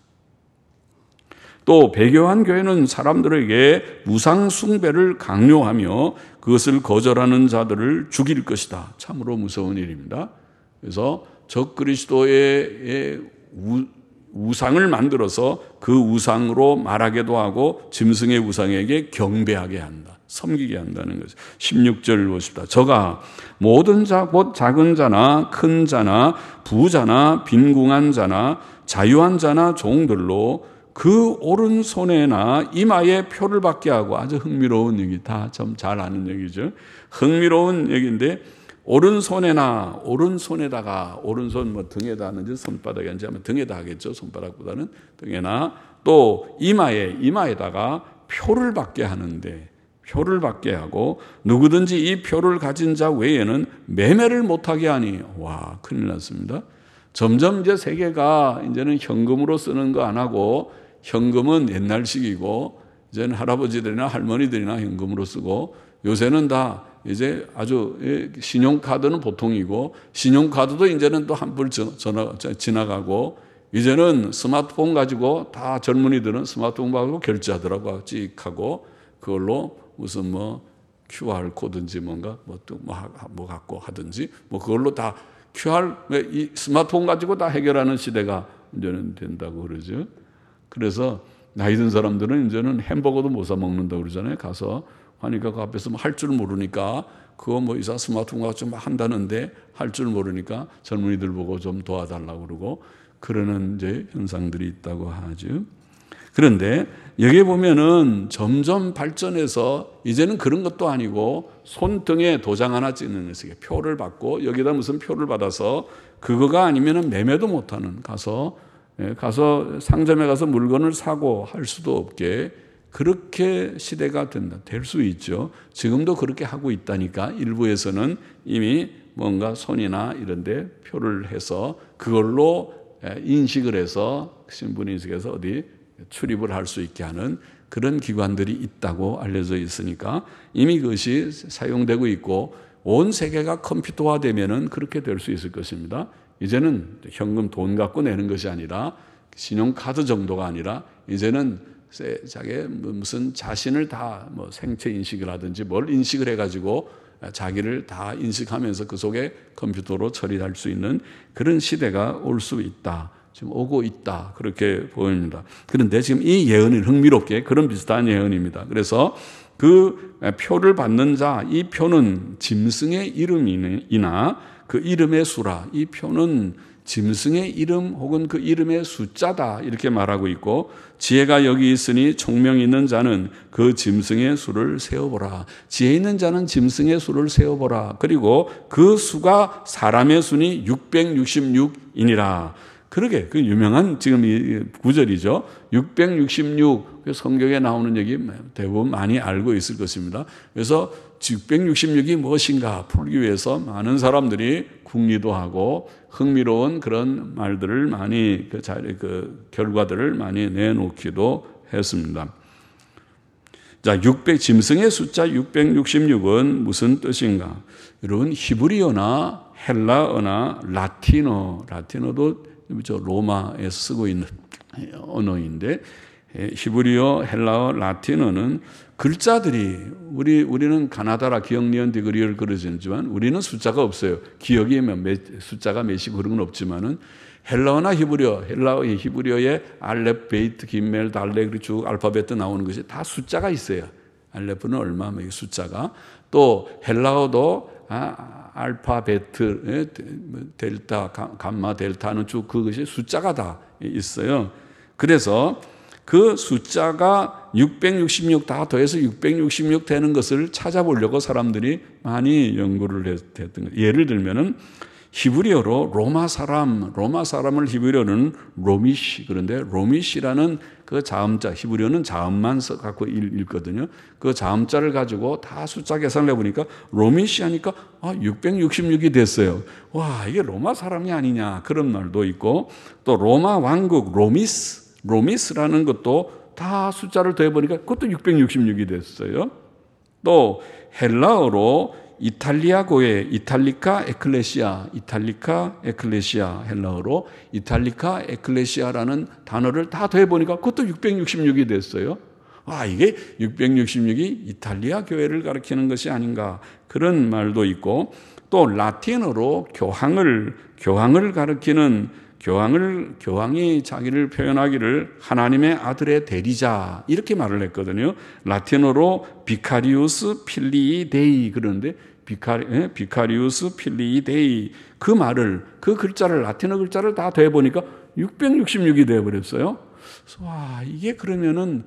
또 배교한 교회는 사람들에게 우상 숭배를 강요하며 그것을 거절하는 자들을 죽일 것이다. 참으로 무서운 일입니다. 그래서 적그리스도의 우상을 만들어서 그 우상으로 말하게도 하고 짐승의 우상에게 경배하게 한다. 섬기게 한다는 거죠. 16절 보십시다. 저가 모든 자 곧 작은 자나 큰 자나 부자나 빈궁한 자나 자유한 자나 종들로 그 오른손에나 이마에 표를 받게 하고 아주 흥미로운 얘기 다 좀 잘 아는 얘기죠. 흥미로운 얘기인데 오른손에다가 오른손 뭐 등에다 하는지 손바닥에 하는지 아마 등에다 하겠죠. 손바닥보다는 등에나 또 이마에다가 표를 받게 하는데 표를 받게 하고 누구든지 이 표를 가진 자 외에는 매매를 못하게 하니 와 큰일 났습니다. 점점 이제 세계가 이제는 현금으로 쓰는 거 안 하고 현금은 옛날식이고 이제는 할아버지들이나 할머니들이나 현금으로 쓰고 요새는 다 이제 아주 신용카드는 보통이고 신용카드도 이제는 또 한불 지나가고 이제는 스마트폰 가지고 다 젊은이들은 스마트폰 가지고 결제하더라고 찍하고 그걸로 무슨 뭐 QR 코드인지 뭔가 뭐 갖고 하든지 뭐 그걸로 다 QR 이 스마트폰 가지고 다 해결하는 시대가 이제는 된다고 그러죠. 그래서 나이 든 사람들은 이제는 햄버거도 못 사 먹는다고 그러잖아요. 가서 하니까 그 앞에서 할 줄 모르니까 그거 뭐 이사 스마트폰 같이 막 한다는데 할 줄 모르니까 젊은이들 보고 좀 도와달라고 그러고 그러는 이제 현상들이 있다고 하죠. 그런데 여기 보면은 점점 발전해서 이제는 그런 것도 아니고 손등에 도장 하나 찍는 것이에요. 표를 받고 여기다 무슨 표를 받아서 그거가 아니면은 매매도 못하는 가서 상점에 가서 물건을 사고 할 수도 없게 그렇게 시대가 된다. 될 수 있죠. 지금도 그렇게 하고 있다니까. 일부에서는 이미 뭔가 손이나 이런 데 표를 해서 그걸로 인식을 해서 신분 인식해서 어디 출입을 할 수 있게 하는 그런 기관들이 있다고 알려져 있으니까 이미 그것이 사용되고 있고 온 세계가 컴퓨터화되면은 그렇게 될 수 있을 것입니다. 이제는 현금 돈 갖고 내는 것이 아니라 신용카드 정도가 아니라 이제는 자기 무슨 자신을 다 뭐 생체 인식을 하든지 뭘 인식을 해가지고 자기를 다 인식하면서 그 속에 컴퓨터로 처리할 수 있는 그런 시대가 올 수 있다. 지금 오고 있다. 그렇게 보입니다. 그런데 지금 이 예언은 흥미롭게 그런 비슷한 예언입니다. 그래서 그 표를 받는 자, 이 표는 짐승의 이름이나 그 이름의 수라. 이 표는 짐승의 이름 혹은 그 이름의 숫자다. 이렇게 말하고 있고 지혜가 여기 있으니 총명이 있는 자는 그 짐승의 수를 세어보라. 지혜 있는 자는 짐승의 수를 세어보라. 그리고 그 수가 사람의 수니 666이니라. 그러게 그 유명한 지금 이 구절이죠. 666 성경에 나오는 얘기 대부분 많이 알고 있을 것입니다. 그래서 666이 무엇인가 풀기 위해서 많은 사람들이 궁리도 하고 흥미로운 그런 말들을 많이 그 결과들을 많이 내놓기도 했습니다. 자, 짐승의 숫자 666은 무슨 뜻인가? 여러분 히브리어나 헬라어나 라틴어도 로마에서 쓰고 있는 언어인데 히브리어, 헬라어, 라틴어는 글자들이 우리는 가나다라 기억 니은 디그리를 그려지지만 우리는 숫자가 없어요. 기억이 숫자가 몇이 그런 건 없지만은 헬라어나 히브리어의 알렙, 베이트, 김멜, 달레 그리고 쭉 알파벳 나오는 것이 다 숫자가 있어요. 알렙은 얼마 뭐 숫자가 또 헬라어도 알파, 베트, 델타, 감마, 델타는 쭉 그것이 숫자가 다 있어요. 그래서 그 숫자가 666 다 더해서 666 되는 것을 찾아보려고 사람들이 많이 연구를 했던 거예요. 예를 들면은 히브리어로 로마 사람을 히브리어는 로미시, 그런데 로미시라는 그 자음자, 히브리어는 자음만 갖고 읽거든요. 그 자음자를 가지고 다 숫자 계산을 해보니까 로미시 하니까 666이 됐어요. 와, 이게 로마 사람이 아니냐 그런 말도 있고 또 로마 왕국 로미스라는 것도 다 숫자를 더해보니까 그것도 666이 됐어요. 또 헬라어로 이탈리아 고에 이탈리카 에클레시아 헬라어로 이탈리카 에클레시아라는 단어를 다 더해보니까 그것도 666이 됐어요. 이게 666이 이탈리아 교회를 가리키는 것이 아닌가 그런 말도 있고 또 라틴어로 교황을 가리키는 교황이 자기를 표현하기를 하나님의 아들의 대리자 이렇게 말을 했거든요. 라틴어로 비카리우스 필리이 데이 그러는데 비카리우스 필리이 데이 그 글자를 라틴어 글자를 다 더해보니까 666이 되어버렸어요. 이게 그러면은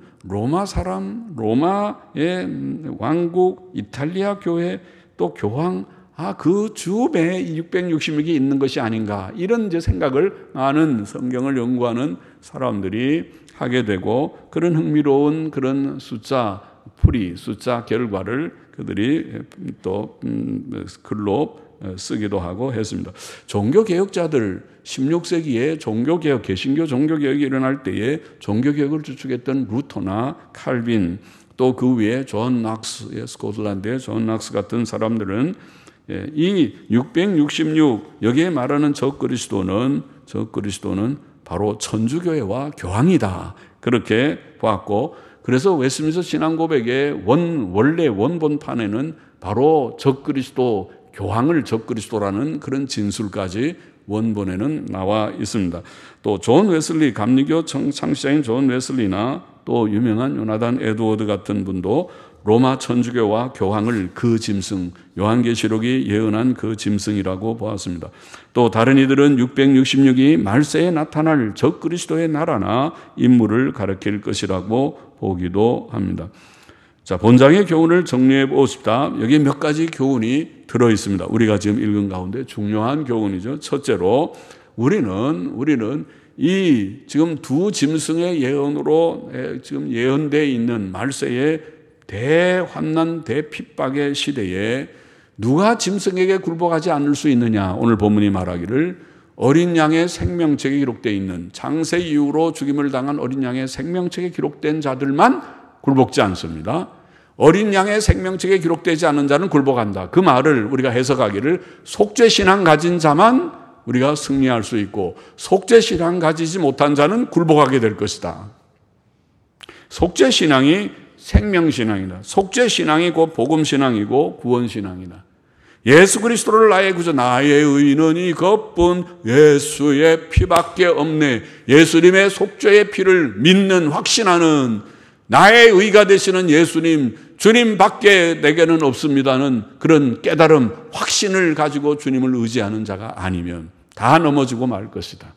로마의 왕국, 이탈리아 교회 또 교황 그 줍에 666이 있는 것이 아닌가 이런 이제 생각을 많은 성경을 연구하는 사람들이 하게 되고 그런 흥미로운 그런 숫자 결과를 그들이 또 글로 쓰기도 하고 했습니다. 종교개혁자들 16세기에 개신교 종교개혁이 일어날 때에 종교개혁을 주축했던 루터나 칼빈 또 그 위에 존 낙스, 스코틀랜드의 존 낙스 같은 사람들은 이 666 여기에 말하는 저 그리스도는 바로 천주교회와 교황이다 그렇게 보았고 그래서 웨스트민스터 신앙고백의 원래 원본판에는 바로 적그리스도 교황을 적그리스도라는 그런 진술까지 원본에는 나와 있습니다. 또 존 웨슬리 감리교 창시자인 존 웨슬리나 또 유명한 요나단 에드워드 같은 분도 로마 천주교와 교황을 그 짐승, 요한계시록이 예언한 그 짐승이라고 보았습니다. 또 다른 이들은 666이 말세에 나타날 적그리스도의 나라나 인물을 가리킬 것이라고 보기도 합니다. 자, 본장의 교훈을 정리해 보십시다. 여기 몇 가지 교훈이 들어 있습니다. 우리가 지금 읽은 가운데 중요한 교훈이죠. 첫째로 우리는 이 지금 두 짐승의 예언으로 지금 예언되어 있는 말세의 대환난 대핍박의 시대에 누가 짐승에게 굴복하지 않을 수 있느냐. 오늘 본문이 말하기를 어린 양의 생명책에 기록되어 있는 장세 이후로 죽임을 당한 어린 양의 생명책에 기록된 자들만 굴복지 않습니다. 어린 양의 생명책에 기록되지 않은 자는 굴복한다. 그 말을 우리가 해석하기를 속죄신앙 가진 자만 우리가 승리할 수 있고 속죄신앙 가지지 못한 자는 굴복하게 될 것이다. 속죄신앙이 생명신앙이다. 속죄신앙이 곧 복음신앙이고 구원신앙이다. 예수 그리스도를 나의 구주, 나의 의는 이것뿐 예수의 피밖에 없네. 예수님의 속죄의 피를 믿는 확신하는 나의 의가 되시는 예수님, 주님밖에 내게는 없습니다는 그런 깨달음, 확신을 가지고 주님을 의지하는 자가 아니면 다 넘어지고 말 것이다.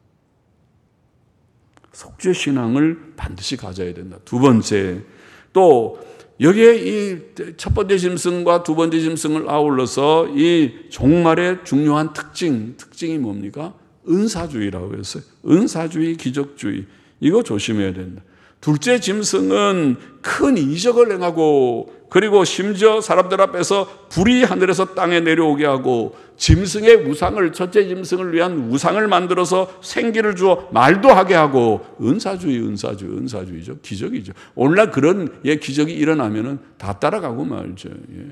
속죄신앙을 반드시 가져야 된다. 두 번째, 또 여기에 이 첫 번째 짐승과 두 번째 짐승을 아울러서 이 종말의 중요한 특징이 뭡니까? 은사주의라고 했어요. 은사주의, 기적주의. 이거 조심해야 된다. 둘째 짐승은 큰 이적을 행하고 그리고 심지어 사람들 앞에서 불이 하늘에서 땅에 내려오게 하고 짐승의 우상을, 첫째 짐승을 위한 우상을 만들어서 생기를 주어 말도 하게 하고 은사주의죠. 기적이죠. 오늘날 그런 기적이 일어나면은 다 따라가고 말죠.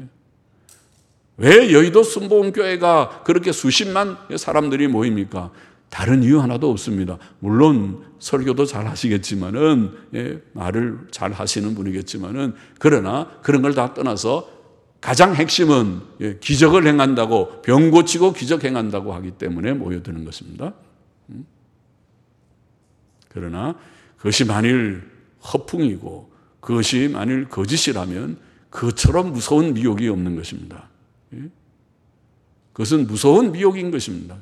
왜 여의도 순복음교회가 그렇게 수십만 사람들이 모입니까? 다른 이유 하나도 없습니다. 물론 설교도 잘 하시겠지만은, 말을 잘 하시는 분이겠지만은, 그러나 그런 걸 다 떠나서 가장 핵심은 기적을 행한다고, 병 고치고 기적 행한다고 하기 때문에 모여드는 것입니다. 그러나 그것이 만일 허풍이고 그것이 만일 거짓이라면 그처럼 무서운 미혹이 없는 것입니다. 그것은 무서운 미혹인 것입니다.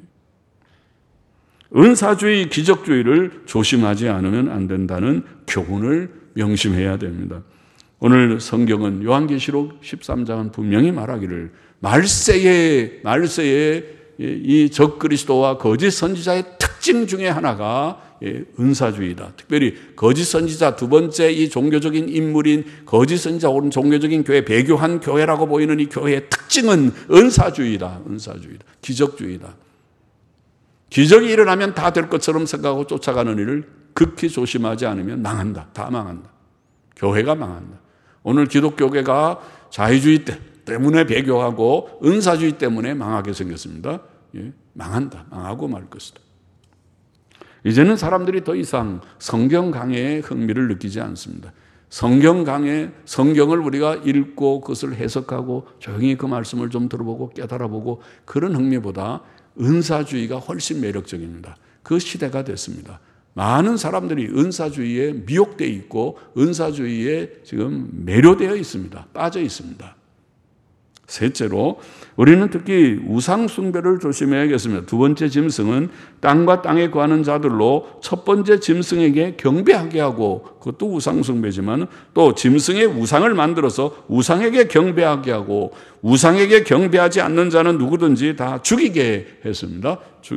은사주의, 기적주의를 조심하지 않으면 안 된다는 교훈을 명심해야 됩니다. 오늘 성경은 요한계시록 13장은 분명히 말하기를 말세에 이 적그리스도와 거짓 선지자의 특징 중에 하나가 은사주의다. 특별히 거짓 선지자, 두 번째 이 종교적인 인물인 거짓 선지자 혹은 종교적인 교회, 배교한 교회라고 보이는 이 교회의 특징은 은사주의다. 기적주의다. 기적이 일어나면 다 될 것처럼 생각하고 쫓아가는 일을 극히 조심하지 않으면 망한다. 다 망한다. 교회가 망한다. 오늘 기독교계가 자유주의 때문에 배교하고 은사주의 때문에 망하게 생겼습니다. 망한다. 망하고 말 것이다. 이제는 사람들이 더 이상 성경 강해에 흥미를 느끼지 않습니다. 성경 강해, 성경을 우리가 읽고 그것을 해석하고 조용히 그 말씀을 좀 들어보고 깨달아보고 그런 흥미보다 은사주의가 훨씬 매력적입니다. 그 시대가 됐습니다. 많은 사람들이 은사주의에 미혹되어 있고 은사주의에 지금 매료되어 있습니다. 빠져 있습니다. 셋째로 우리는 특히 우상 숭배를 조심해야겠습니다. 두 번째 짐승은 땅과 땅에 거하는 자들로 첫 번째 짐승에게 경배하게 하고, 그것도 우상 숭배지만 또 짐승의 우상을 만들어서 우상에게 경배하게 하고, 우상에게 경배하지 않는 자는 누구든지 다 죽이게 했습니다.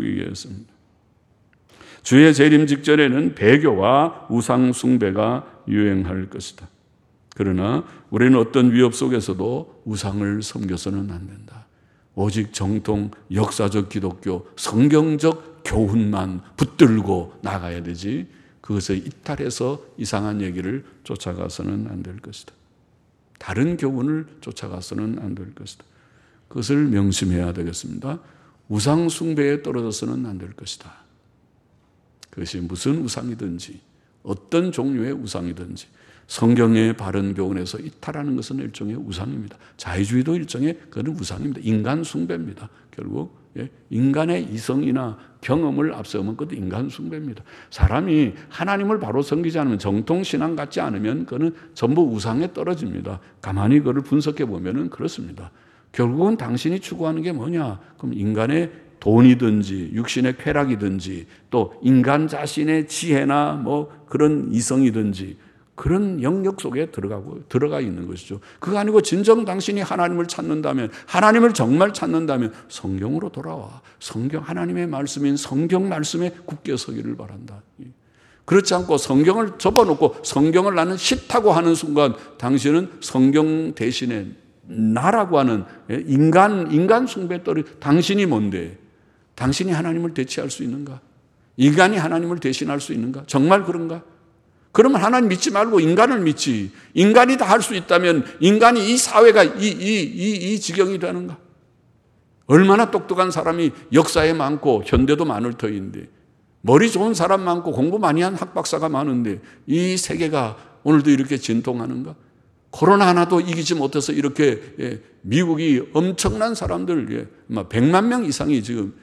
주의 재림 직전에는 배교와 우상 숭배가 유행할 것이다. 그러나 우리는 어떤 위협 속에서도 우상을 섬겨서는 안 된다. 오직 정통 역사적 기독교 성경적 교훈만 붙들고 나가야 되지, 그것을 이탈해서 이상한 얘기를 쫓아가서는 안 될 것이다. 다른 교훈을 쫓아가서는 안 될 것이다. 그것을 명심해야 되겠습니다. 우상 숭배에 떨어져서는 안 될 것이다. 그것이 무슨 우상이든지 어떤 종류의 우상이든지 성경의 바른 교훈에서 이탈하는 것은 일종의 우상입니다. 자유주의도 일종의 그런 우상입니다. 인간 숭배입니다. 결국 인간의 이성이나 경험을 앞세우면 그것도 인간 숭배입니다. 사람이 하나님을 바로 섬기지 않으면, 정통신앙 같지 않으면 그는 전부 우상에 떨어집니다. 가만히 그걸 분석해 보면 그렇습니다. 결국은 당신이 추구하는 게 뭐냐? 그럼 인간의 돈이든지 육신의 쾌락이든지 또 인간 자신의 지혜나 뭐 그런 이성이든지 그런 영역 속에 들어가 있는 것이죠. 그거 아니고 진정 당신이 하나님을 찾는다면, 하나님을 정말 찾는다면 성경으로 돌아와. 하나님의 말씀인 성경 말씀에 굳게 서기를 바란다. 그렇지 않고 성경을 접어놓고 성경을 나는 싫다고 하는 순간 당신은 성경 대신에 나라고 하는 인간 숭배에 떨어져. 당신이 뭔데? 당신이 하나님을 대체할 수 있는가? 인간이 하나님을 대신할 수 있는가? 정말 그런가? 그러면 하나님 믿지 말고 인간을 믿지. 인간이 다 할 수 있다면 인간이 이 사회가 이 지경이 되는가? 얼마나 똑똑한 사람이 역사에 많고 현대도 많을 터인데, 머리 좋은 사람 많고 공부 많이 한 학박사가 많은데 이 세계가 오늘도 이렇게 진통하는가? 코로나 하나도 이기지 못해서 이렇게 미국이 엄청난 사람들 100만 명 이상이 지금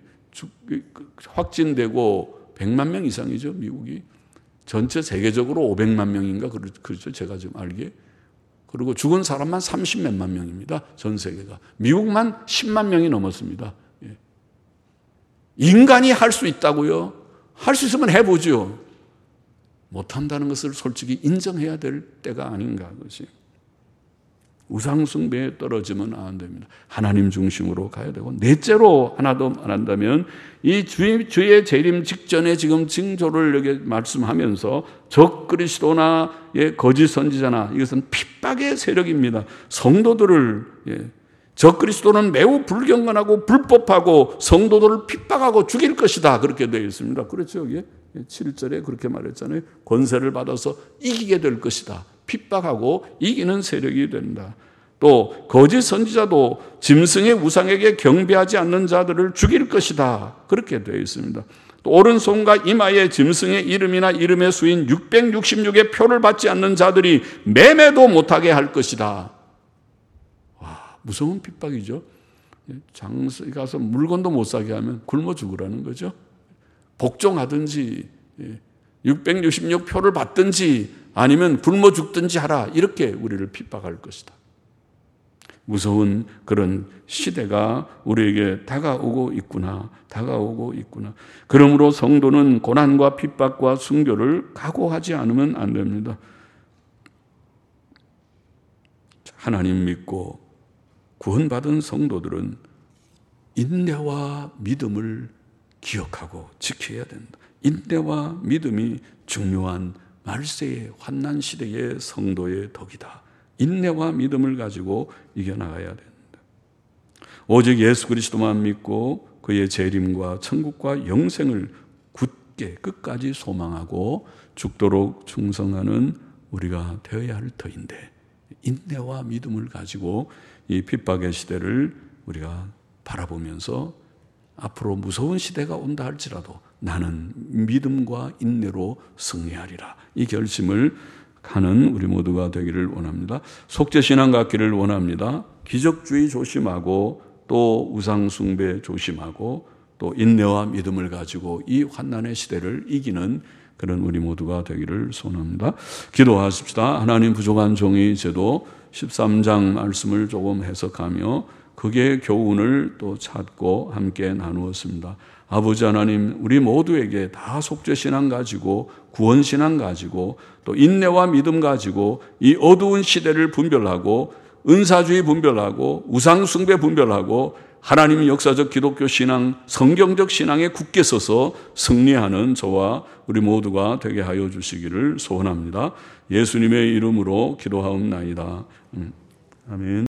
확진되고 100만 명 이상이죠, 미국이. 전체 세계적으로 500만 명인가 그렇죠, 제가 지금 알기에. 그리고 죽은 사람만 30몇만 명입니다, 전 세계가. 미국만 10만 명이 넘었습니다. 인간이 할 수 있다고요? 할 수 있으면 해보죠. 못한다는 것을 솔직히 인정해야 될 때가 아닌가. 그것이 우상숭배에 떨어지면 안 됩니다. 하나님 중심으로 가야 되고, 넷째로 하나 더 말한다면 이 주의 재림 직전에 지금 징조를 여기 말씀하면서 적그리스도나 거짓 선지자나, 이것은 핍박의 세력입니다. 성도들을 적그리스도는 매우 불경건하고 불법하고 성도들을 핍박하고 죽일 것이다, 그렇게 되어 있습니다. 그렇죠, 여기 7절에 그렇게 말했잖아요. 권세를 받아서 이기게 될 것이다. 핍박하고 이기는 세력이 된다. 또 거짓 선지자도 짐승의 우상에게 경배하지 않는 자들을 죽일 것이다, 그렇게 되어 있습니다. 또 오른손과 이마에 짐승의 이름이나 이름의 수인 666의 표를 받지 않는 자들이 매매도 못하게 할 것이다. 와, 무서운 핍박이죠. 장소에 가서 물건도 못 사게 하면 굶어 죽으라는 거죠. 복종하든지 666표를 받든지 아니면 굶어 죽든지 하라, 이렇게 우리를 핍박할 것이다. 무서운 그런 시대가 우리에게 다가오고 있구나. 그러므로 성도는 고난과 핍박과 순교를 각오하지 않으면 안 됩니다. 하나님 믿고 구원받은 성도들은 인내와 믿음을 기억하고 지켜야 된다. 인내와 믿음이 중요한 말세의 환난 시대의 성도의 덕이다. 인내와 믿음을 가지고 이겨나가야 된다. 오직 예수 그리스도만 믿고 그의 재림과 천국과 영생을 굳게 끝까지 소망하고 죽도록 충성하는 우리가 되어야 할 터인데, 인내와 믿음을 가지고 이 핍박의 시대를 우리가 바라보면서 앞으로 무서운 시대가 온다 할지라도 나는 믿음과 인내로 승리하리라, 이 결심을 하는 우리 모두가 되기를 원합니다. 속죄신앙 갖기를 원합니다. 기적주의 조심하고 또 우상숭배 조심하고 또 인내와 믿음을 가지고 이 환난의 시대를 이기는 그런 우리 모두가 되기를 소원합니다. 기도하십시다. 하나님, 부족한 종이 저도 13장 말씀을 조금 해석하며 그의 교훈을 또 찾고 함께 나누었습니다. 아버지 하나님, 우리 모두에게 다 속죄신앙 가지고 구원신앙 가지고 또 인내와 믿음 가지고 이 어두운 시대를 분별하고 은사주의 분별하고 우상숭배 분별하고 하나님의 역사적 기독교 신앙, 성경적 신앙에 굳게 서서 승리하는 저와 우리 모두가 되게 하여 주시기를 소원합니다. 예수님의 이름으로 기도하옵나이다. 아멘.